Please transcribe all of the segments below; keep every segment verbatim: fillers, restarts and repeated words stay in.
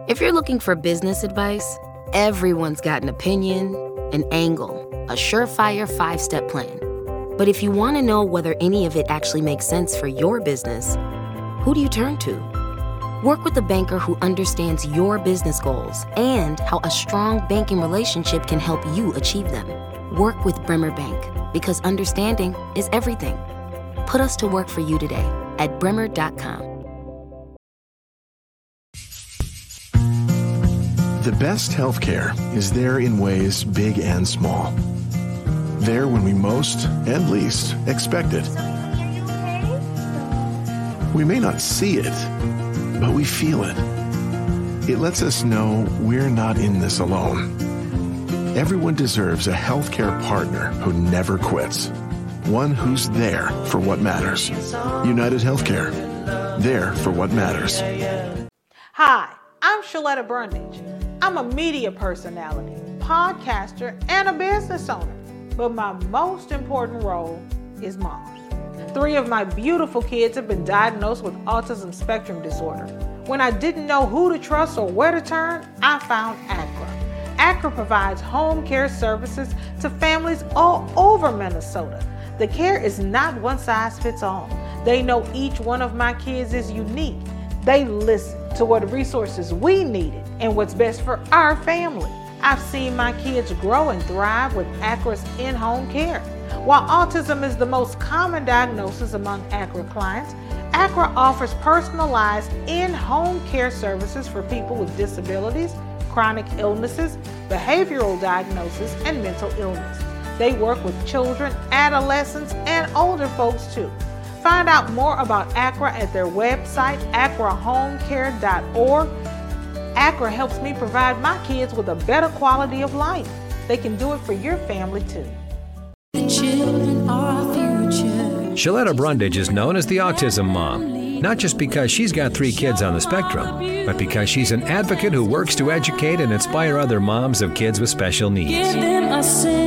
If you're looking for business advice, everyone's got an opinion, an angle, a surefire five-step plan. But if you want to know whether any of it actually makes sense for your business, who do you turn to? Work with a banker who understands your business goals and how a strong banking relationship can help you achieve them. Work with Bremer Bank, because understanding is everything. Put us to work for you today at bremer dot com. The best healthcare is there in ways big and small. There when we most and least expect it. We may not see it, but we feel it. It lets us know we're not in this alone. Everyone deserves a healthcare partner who never quits. One who's there for what matters. United Healthcare. There for what matters. Hi, I'm Shaletta Brundage. I'm a media personality, podcaster, and a business owner. But my most important role is mom. Three of my beautiful kids have been diagnosed with autism spectrum disorder. When I didn't know who to trust or where to turn, I found ACRA. ACRA provides home care services to families all over Minnesota. The care is not one size fits all. They know each one of my kids is unique. They listen to what resources we needed and what's best for our family. I've seen my kids grow and thrive with ACRA's in-home care. While autism is the most common diagnosis among ACRA clients, ACRA offers personalized in-home care services for people with disabilities, chronic illnesses, behavioral diagnosis, and mental illness. They work with children, adolescents, and older folks too. Find out more about ACRA at their website, acra home care dot org. ACRA helps me provide my kids with a better quality of life. They can do it for your family too. The children are our future. Shaletta Brundage is known as the Autism Mom, not just because she's got three kids on the spectrum, but because she's an advocate who works to educate and inspire other moms of kids with special needs. Give them a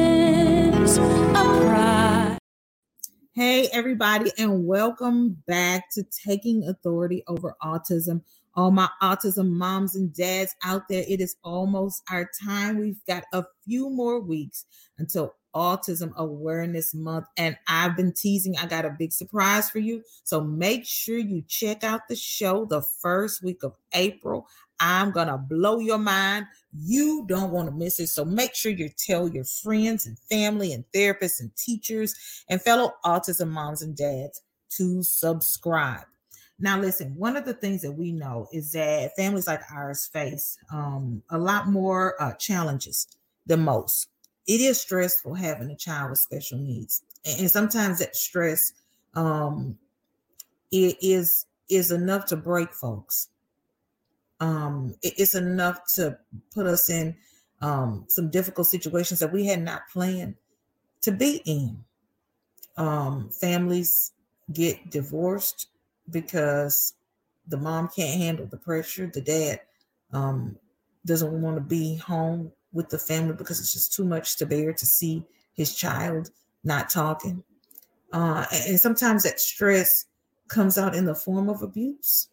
sense of pride. Hey, everybody, and welcome back to Taking Authority Over Autism. All my autism moms and dads out there, it is almost our time. We've got a few more weeks until Autism Awareness Month, and I've been teasing. I got a big surprise for you, so make sure you check out the show the first week of April. I'm gonna blow your mind. You don't want to miss it, so make sure you tell your friends and family and therapists and teachers and fellow autism moms and dads to subscribe. Now, listen, one of the things that we know is that families like ours face um, a lot more uh, challenges than most. It is stressful having a child with special needs. And sometimes that stress um, it is, is enough to break folks. Um, it, it's enough to put us in um, some difficult situations that we had not planned to be in. Um, families get divorced because the mom can't handle the pressure. The dad um, doesn't want to be home with the family because it's just too much to bear to see his child not talking. Uh, and sometimes that stress comes out in the form of abuse.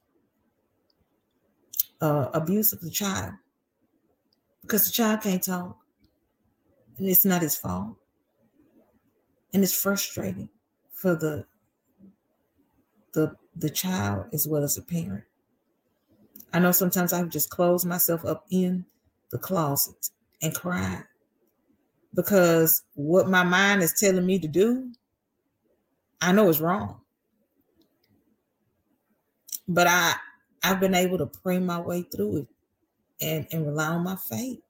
Uh, abuse of the child. Because the child can't talk. And it's not his fault. And it's frustrating for the the the child as well as the parent. I know sometimes I would just close myself up in the closet and cry because what my mind is telling me to do, I know is wrong. But I, I've been able to pray my way through it and, and rely on my faith.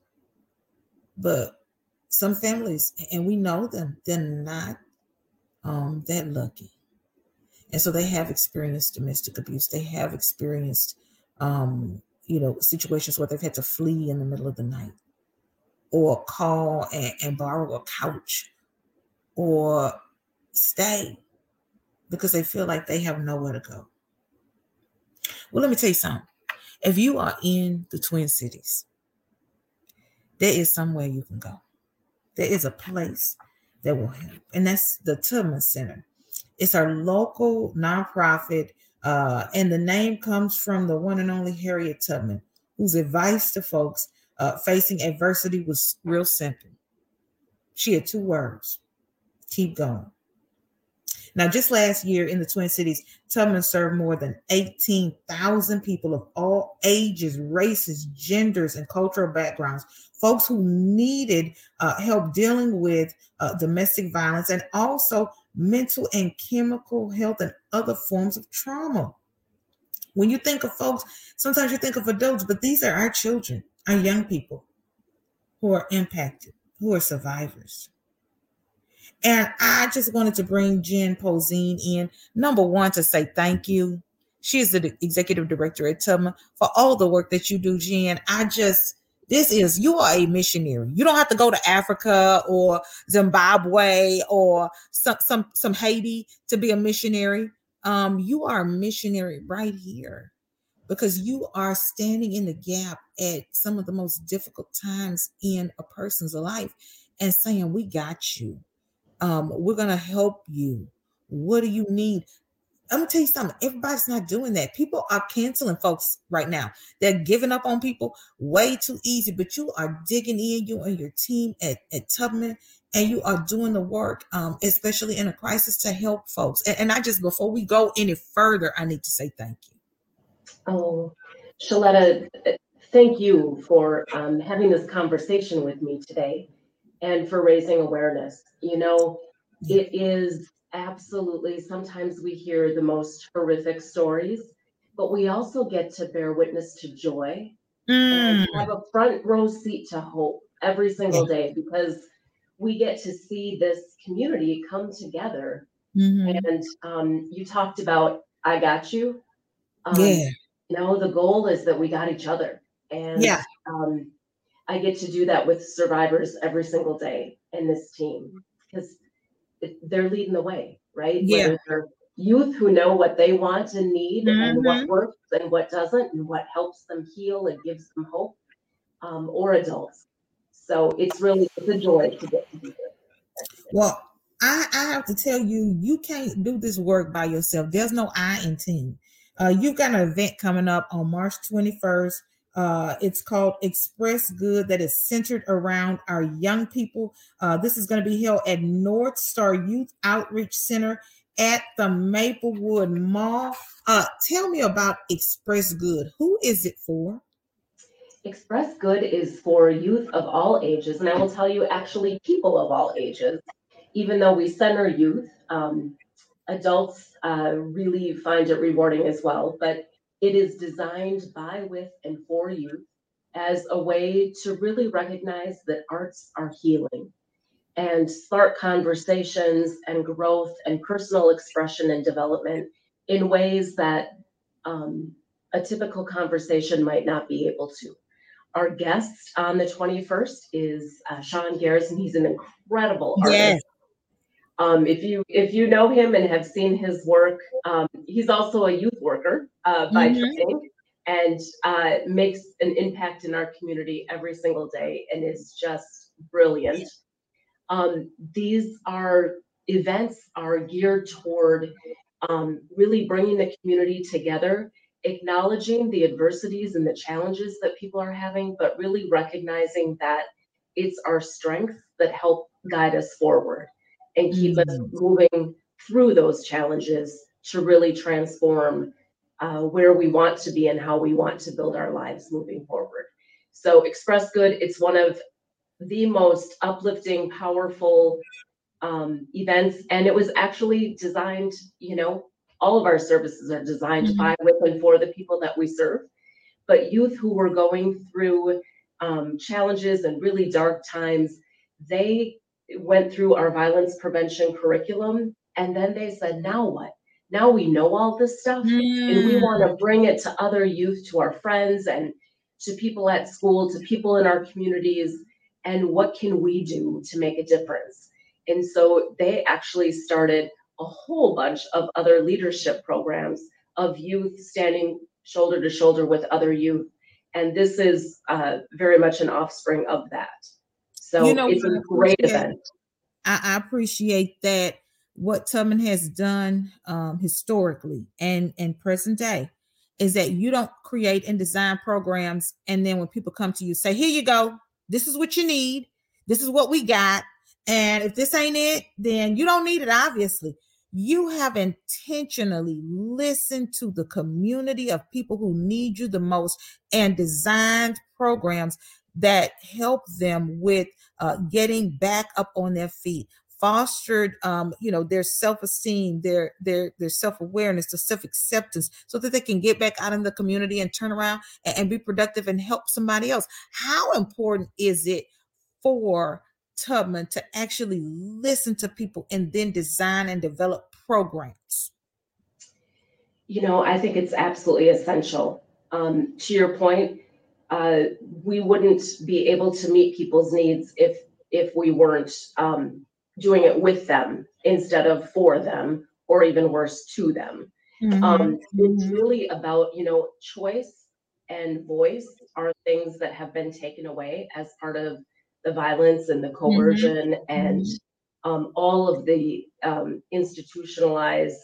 But some families, and we know them, they're not um, that lucky. And so they have experienced domestic abuse. They have experienced, um, you know, situations where they've had to flee in the middle of the night or call and, and borrow a couch or stay because they feel like they have nowhere to go. Well, let me tell you something. If you are in the Twin Cities, there is somewhere you can go. There is a place that will help, and that's the Tubman Center. It's our local nonprofit, uh, and the name comes from the one and only Harriet Tubman, whose advice to folks uh, facing adversity was real simple. She had two words: keep going. Now, just last year in the Twin Cities, Tubman served more than eighteen thousand people of all ages, races, genders, and cultural backgrounds, folks who needed uh, help dealing with uh, domestic violence and also mental and chemical health and other forms of trauma. When you think of folks, sometimes you think of adults, but these are our children, our young people who are impacted, who are survivors. And I just wanted to bring Jen Poseen in, number one, to say thank you. She is the executive director at Tubman for all the work that you do, Jen. I just, this is, you are a missionary. You don't have to go to Africa or Zimbabwe or some, some, some Haiti to be a missionary. Um, you are a missionary right here because you are standing in the gap at some of the most difficult times in a person's life and saying, we got you. Um, we're going to help you. What do you need? I'm going to tell you something. Everybody's not doing that. People are canceling folks right now. They're giving up on people way too easy, but you are digging in, you and your team at, at Tubman, and you are doing the work, um, especially in a crisis, to help folks. And, and I just, before we go any further, I need to say thank you. Oh, Shaletta, thank you for um, having this conversation with me today and for raising awareness. You know, it is absolutely, sometimes we hear the most horrific stories, but we also get to bear witness to joy mm. and have a front row seat to hope every single day, because we get to see this community come together. Mm-hmm. And um, you talked about, I got you. Um, yeah. You know, the goal is that we got each other. And yeah. um, I get to do that with survivors every single day in this team, because they're leading the way, right? Yeah. Whether they're youth who know what they want and need mm-hmm. and what works and what doesn't and what helps them heal and gives them hope, um, or adults. So it's really it's a joy to get to do this. Well, I, I have to tell you, you can't do this work by yourself. There's no I in team. Uh, you've got an event coming up on March twenty-first. Uh, it's called Express Good, that is centered around our young people. Uh, this is going to be held at North Star Youth Outreach Center at the Maplewood Mall. Uh, tell me about Express Good. Who is it for? Express Good is for youth of all ages. And I will tell you, actually, people of all ages, even though we center youth, um, adults uh, really find it rewarding as well. But it is designed by, with, and for youth as a way to really recognize that arts are healing and spark conversations and growth and personal expression and development in ways that um, a typical conversation might not be able to. Our guest on the twenty-first is uh, Sean Garrison. He's an incredible artist. Yes. Um, if you if you know him and have seen his work, um, he's also a youth worker uh, by mm-hmm. training, and uh, makes an impact in our community every single day, and is just brilliant. Um, these are events are geared toward um, really bringing the community together, acknowledging the adversities and the challenges that people are having, but really recognizing that it's our strengths that help guide us forward and keep mm. us moving through those challenges to really transform uh, where we want to be and how we want to build our lives moving forward. So Express Good, it's one of the most uplifting, powerful um, events. And it was actually designed, you know, all of our services are designed mm-hmm. by, with, and for the people that we serve. But youth who were going through um, challenges and really dark times, they went through our violence prevention curriculum, and then they said, now what? Now we know all this stuff, mm. and we want to bring it to other youth, to our friends, and to people at school, to people in our communities, and what can we do to make a difference? And so they actually started a whole bunch of other leadership programs of youth standing shoulder to shoulder with other youth, and this is uh, very much an offspring of that. So you know, it's a great event. I, I appreciate that, what Tubman has done um, historically and, and present day, is that you don't create and design programs, and then when people come to you, say, here you go, this is what you need, this is what we got, and if this ain't it, then you don't need it, obviously. You have intentionally listened to the community of people who need you the most and designed programs that help them with uh, getting back up on their feet, fostered, um, you know, their self-esteem, their their their self-awareness, their self-acceptance, so that they can get back out in the community and turn around and, and be productive and help somebody else. How important is it for Tubman to actually listen to people and then design and develop programs? You know, I think it's absolutely essential. Um, to your point, uh, we wouldn't be able to meet people's needs if if we weren't um, doing it with them instead of for them, or even worse, to them. Mm-hmm. Um, it's Mm-hmm. really about, you know, choice and voice are things that have been taken away as part of the violence and the coercion Mm-hmm. and um, all of the um, institutionalized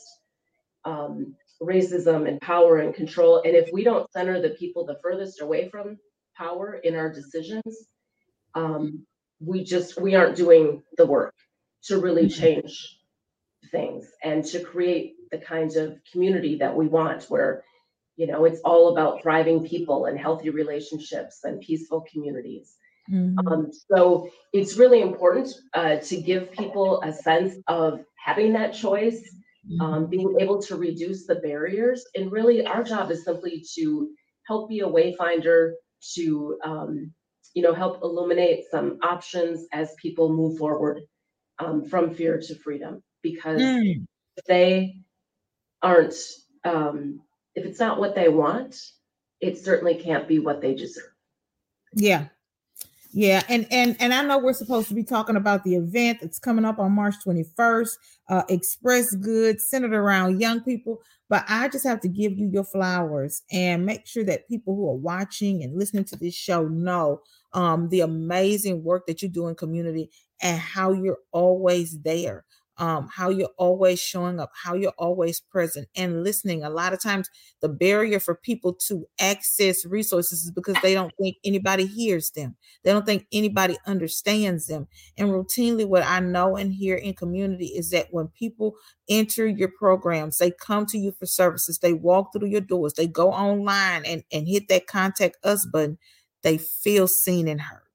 um, racism and power and control. And if we don't center the people the furthest away from power in our decisions, um, we just, we aren't doing the work to really change things and to create the kinds of community that we want, where, you know, it's all about thriving people and healthy relationships and peaceful communities. Mm-hmm. Um, so it's really important uh, to give people a sense of having that choice, um, being able to reduce the barriers. And really our job is simply to help be a wayfinder, to, um, you know, help illuminate some options as people move forward um, from fear to freedom. Because Mm. if they aren't, um, if it's not what they want, it certainly can't be what they deserve. Yeah. Yeah, and and and I know we're supposed to be talking about the event that's coming up on March twenty-first, uh, Express Good, centered around young people. But I just have to give you your flowers and make sure that people who are watching and listening to this show know um, the amazing work that you do in community and how you're always there, um, how you're always showing up, how you're always present and listening. A lot of times the barrier for people to access resources is because they don't think anybody hears them. They don't think anybody understands them. And routinely what I know and hear in community is that when people enter your programs, they come to you for services, they walk through your doors, they go online and, and hit that contact us button, they feel seen and heard.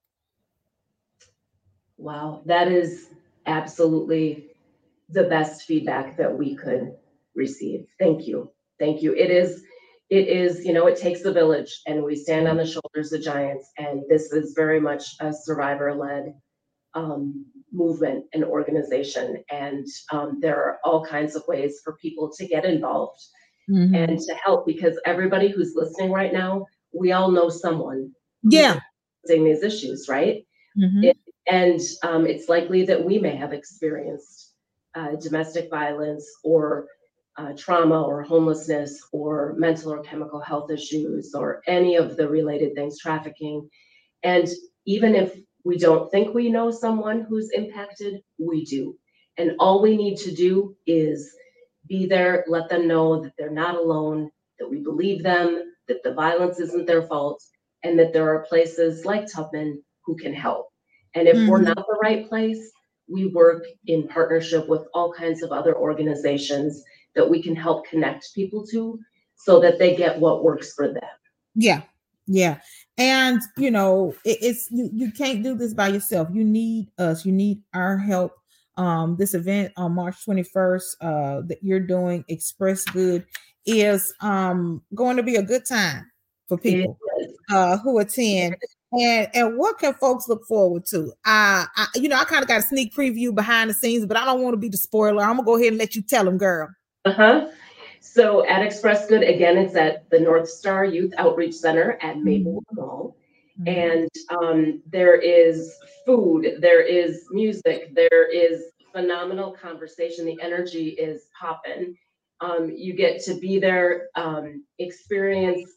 Wow, that is absolutely the best feedback that we could receive. Thank you. Thank you. It is, it is, you know, it takes a village and we stand on the shoulders of giants. And this is very much a survivor-led um, movement and organization. And um, there are all kinds of ways for people to get involved mm-hmm. and to help, because everybody who's listening right now, we all know someone yeah. facing these issues, right? Mm-hmm. It, and um, it's likely that we may have experienced Uh, domestic violence or uh, trauma or homelessness or mental or chemical health issues or any of the related things, trafficking. And even if we don't think we know someone who's impacted, we do. And all we need to do is be there, let them know that they're not alone, that we believe them, that the violence isn't their fault, and that there are places like Tubman who can help. And if mm-hmm. we're not the right place, we work in partnership with all kinds of other organizations that we can help connect people to so that they get what works for them. Yeah. Yeah. And, you know, it, it's, you, you can't do this by yourself. You need us, you need our help. Um, this event on March twenty-first uh, that you're doing, Express Good, is um, going to be a good time for people uh, who attend. And and what can folks look forward to? Uh, I, you know, I kind of got a sneak preview behind the scenes, but I don't want to be the spoiler. I'm gonna go ahead and let you tell them, girl. Uh-huh. So at Express Good, again, it's at the North Star Youth Outreach Center at Maplewood mm-hmm. Mall. Mm-hmm. And um, there is food, there is music, there is phenomenal conversation. The energy is popping. Um, you get to be there, um, experience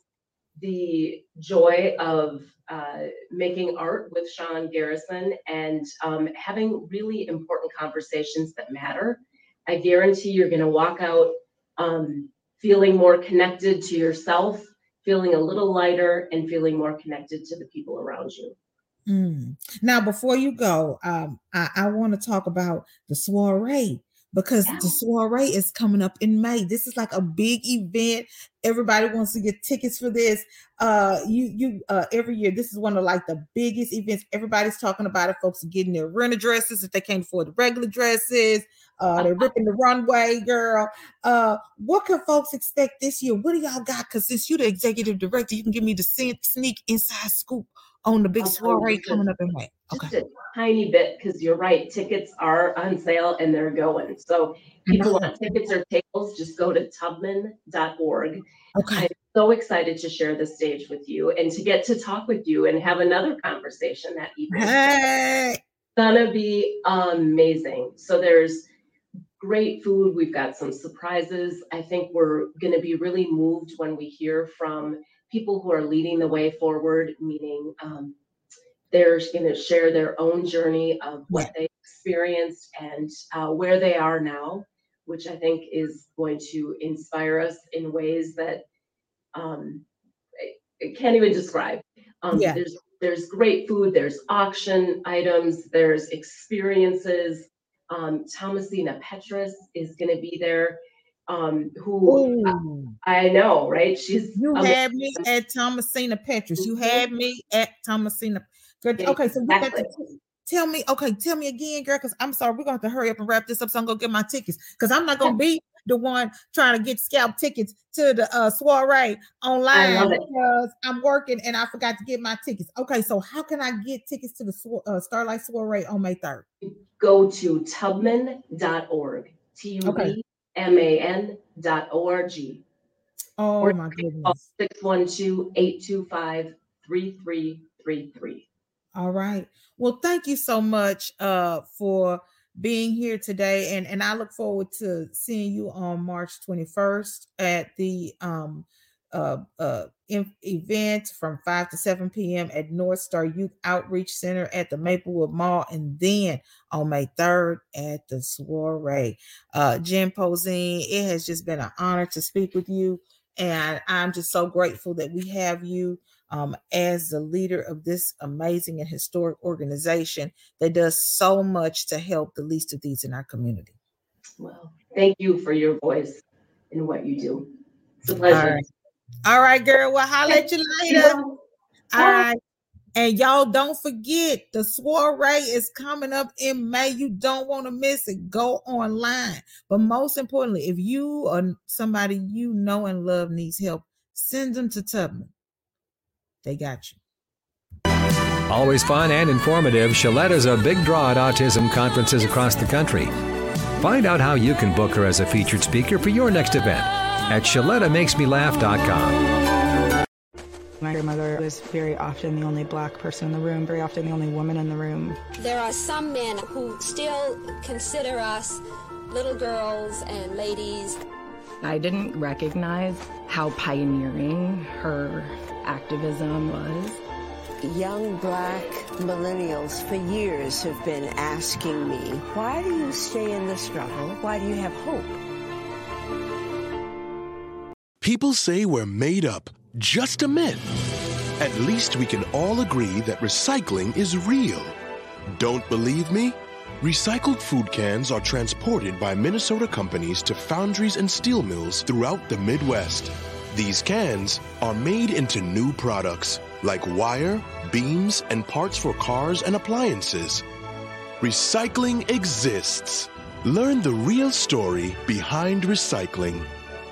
the joy of uh, making art with Sean Garrison and um, having really important conversations that matter. I guarantee you're going to walk out um, feeling more connected to yourself, feeling a little lighter, and feeling more connected to the people around you. Mm. Now, before you go, um, I, I want to talk about the soiree, because yeah. the soiree is coming up in May. This is like a big event. Everybody wants to get tickets for this. Uh, you, you, uh, every year, this is one of like the biggest events. Everybody's talking about it. Folks are getting their renter dresses if they can't afford the regular dresses. Uh, they're ripping the runway, girl. Uh, what can folks expect this year? What do y'all got? Because since you're the executive director, you can give me the sneak inside scoop on the big soiree coming up in May. Okay. Just a tiny bit, because you're right. Tickets are on sale and they're going. So people want tickets or tables, just go to tubman dot org. Okay. I'm so excited to share the stage with you and to get to talk with you and have another conversation that evening. Hey. It's gonna be amazing. So there's great food. We've got some surprises. I think we're going to be really moved when we hear from people who are leading the way forward, meaning um, they're going to share their own journey of what yeah. they experienced and uh, where they are now, which I think is going to inspire us in ways that um, I, I can't even describe. Um, yeah. There's there's great food. There's auction items. There's experiences. Um, Thomasina Petrus is going to be there. Um, who I, I know, right? She's you amazing. Had me at Thomasina Petrus. You had me at Thomasina. Okay, so you exactly. got to tell me. Okay, tell me again, girl. Because I'm sorry, we're going to have to hurry up and wrap this up. So I'm going to get my tickets, because I'm not going to be the one trying to get scalp tickets to the uh, soiree online because I'm working and I forgot to get my tickets. Okay, so how can I get tickets to the uh, Starlight Soiree on May third? Go to tubman dot org. T U B M A N dot O R G. Oh, or my goodness. six one two, eight two five, three three three three. All right. Well, thank you so much uh, for being here today. And, and I look forward to seeing you on March twenty-first at the um, uh, uh, event from five to seven p.m. at North Star Youth Outreach Center at the Maplewood Mall, and then on May third at the soiree. Uh, Jen Poseen, it has just been an honor to speak with you, and I'm just so grateful that we have you um, as the leader of this amazing and historic organization that does so much to help the least of these in our community. Well, thank you for your voice and what you do. It's a pleasure. All right. All right, girl. Well, I'll let you later. All right. And y'all don't forget, the soiree is coming up in May. You don't want to miss it. Go online. But most importantly, if you or somebody you know and love needs help, send them to Tubman. They got you. Always fun and informative, Shalletta's a big draw at autism conferences across the country. Find out how you can book her as a featured speaker for your next event at Shaletta Makes Me Laugh dot com. My grandmother was very often the only black person in the room, very often the only woman in the room. There are some men who still consider us little girls and ladies. I didn't recognize how pioneering her activism was. Young black millennials for years have been asking me, why do you stay in the struggle? Why do you have hope? People say we're made up. Just a myth. At least we can all agree that recycling is real. Don't believe me? Recycled food cans are transported by Minnesota companies to foundries and steel mills throughout the Midwest. These cans are made into new products like wire, beams, and parts for cars and appliances. Recycling exists. Learn the real story behind recycling.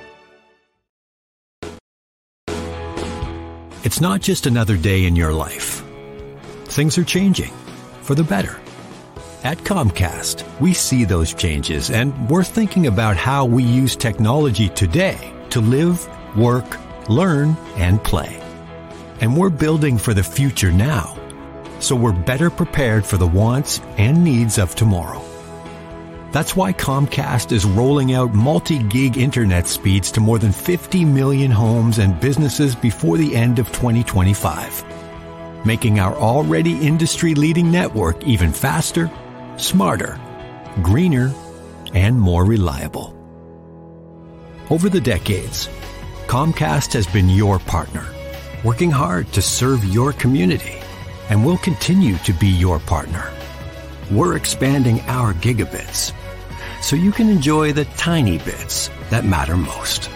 It's not just another day in your life. Things are changing for the better. At Comcast, we see those changes, and we're thinking about how we use technology today to live, work, learn, and play. And we're building for the future now, so we're better prepared for the wants and needs of tomorrow. That's why Comcast is rolling out multi-gig internet speeds to more than fifty million homes and businesses before the end of twenty twenty-five, making our already industry-leading network even faster, smarter, greener, and more reliable. Over the decades, Comcast has been your partner, working hard to serve your community, and will continue to be your partner. We're expanding our gigabits so you can enjoy the tiny bits that matter most.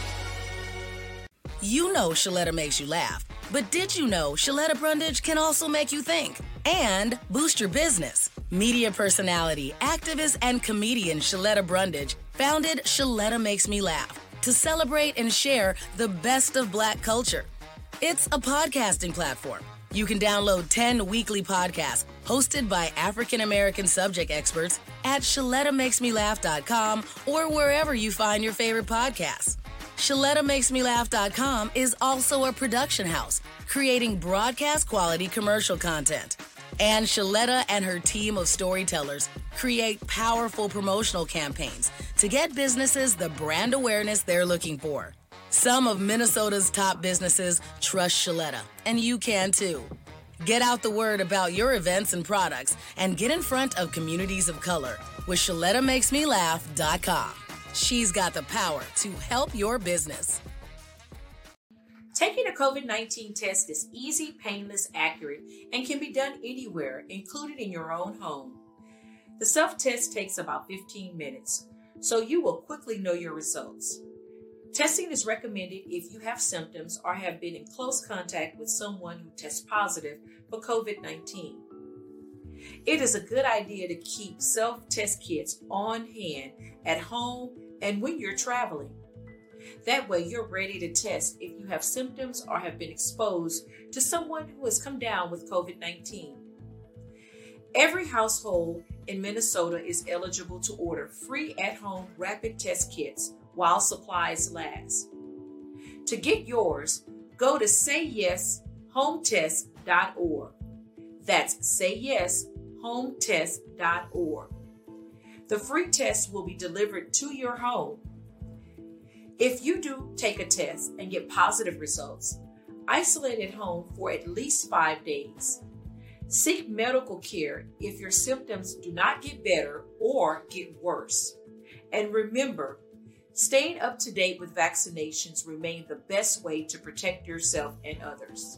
You know Shaletta makes you laugh, but did you know Shaletta Brundage can also make you think and boost your business? Media personality, activist, and comedian Shaletta Brundage founded Shaletta Makes Me Laugh to celebrate and share the best of Black culture. It's a podcasting platform. You can download ten weekly podcasts hosted by African-American subject experts at shaletta makes me laugh dot com or wherever you find your favorite podcasts. shaletta makes me laugh dot com is also a production house, creating broadcast-quality commercial content. And Shaletta and her team of storytellers create powerful promotional campaigns to get businesses the brand awareness they're looking for. Some of Minnesota's top businesses trust Shaletta, and you can too. Get out the word about your events and products and get in front of communities of color with shaletta makes me laugh dot com. She's got the power to help your business. Taking a COVID nineteen test is easy, painless, accurate, and can be done anywhere, including in your own home. The self-test takes about fifteen minutes, so you will quickly know your results. Testing is recommended if you have symptoms or have been in close contact with someone who tests positive for COVID nineteen. It is a good idea to keep self-test kits on hand at home and when you're traveling. That way you're ready to test if you have symptoms or have been exposed to someone who has come down with COVID nineteen. Every household in Minnesota is eligible to order free at-home rapid test kits while supplies last. To get yours, go to say yes home test dot org. That's say yes home test dot org. The free test will be delivered to your home. If you do take a test and get positive results, isolate at home for at least five days. Seek medical care if your symptoms do not get better or get worse. And remember, staying up to date with vaccinations remain the best way to protect yourself and others.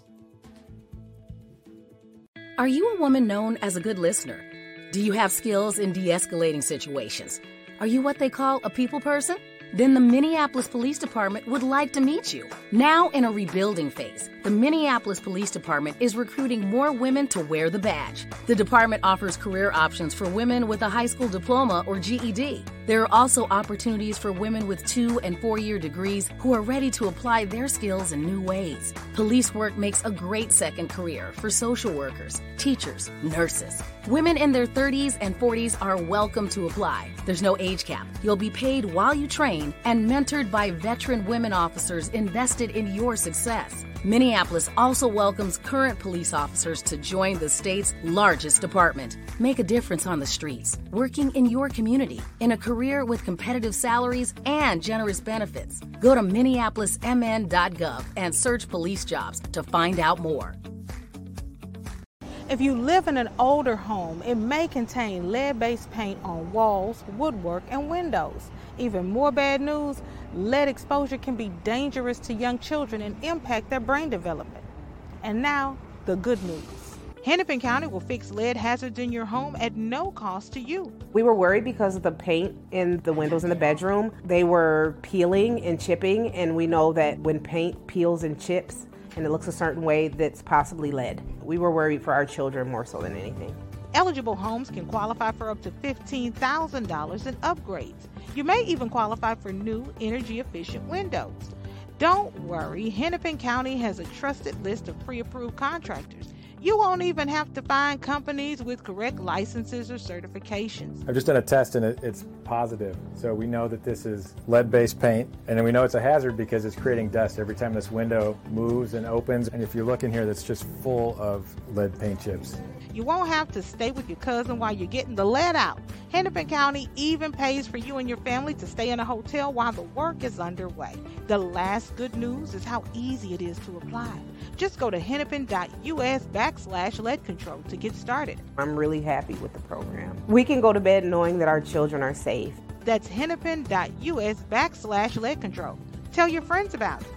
Are you a woman known as a good listener? Do you have skills in de-escalating situations? Are you what they call a people person? Then the Minneapolis Police Department would like to meet you. Now in a rebuilding phase, the Minneapolis Police Department is recruiting more women to wear the badge. The department offers career options for women with a high school diploma or G E D. There are also opportunities for women with two and four-year degrees who are ready to apply their skills in new ways. Police work makes a great second career for social workers, teachers, nurses. Women in their thirties and forties are welcome to apply. There's no age cap. You'll be paid while you train and mentored by veteran women officers invested in your success. Minneapolis also welcomes current police officers to join the state's largest department. Make a difference on the streets, working in your community, in a career with competitive salaries and generous benefits. Go to minneapolis m n dot gov and search police jobs to find out more. If you live in an older home, it may contain lead-based paint on walls, woodwork, and windows. Even more bad news, lead exposure can be dangerous to young children and impact their brain development. And now, the good news. Hennepin County will fix lead hazards in your home at no cost to you. We were worried because of the paint in the windows in the bedroom. They were peeling and chipping, and we know that when paint peels and chips and it looks a certain way, that's possibly lead. We were worried for our children more so than anything. Eligible homes can qualify for up to fifteen thousand dollars in upgrades. You may even qualify for new energy-efficient windows. Don't worry, Hennepin County has a trusted list of pre-approved contractors. You won't even have to find companies with correct licenses or certifications. I've just done a test and it, it's positive. So we know that this is lead-based paint, and then we know it's a hazard because it's creating dust every time this window moves and opens. And if you look in here, that's just full of lead paint chips. You won't have to stay with your cousin while you're getting the lead out. Hennepin County even pays for you and your family to stay in a hotel while the work is underway. The last good news is how easy it is to apply. Just go to hennepin.us backslash lead control to get started. I'm really happy with the program. We can go to bed knowing that our children are safe. That's hennepin dot U S backslash lead control. Tell your friends about it.